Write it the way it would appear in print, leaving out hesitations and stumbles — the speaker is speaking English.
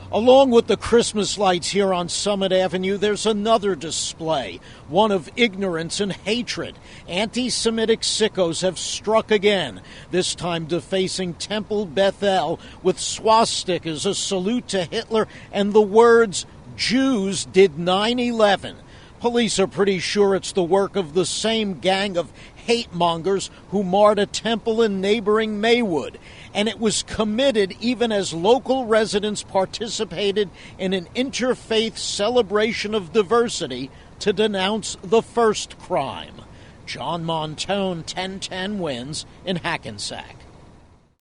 Along with the Christmas lights here on Summit Avenue, there's another display, one of ignorance and hatred. Anti-Semitic sickos have struck again, this time defacing Temple Beth El with swastikas, a salute to Hitler, and the words, "Jews did 9/11. Police are pretty sure it's the work of the same gang of hate mongers who marred a temple in neighboring Maywood. And it was committed even as local residents participated in an interfaith celebration of diversity to denounce the first crime. John Montone, 1010 Wins in Hackensack.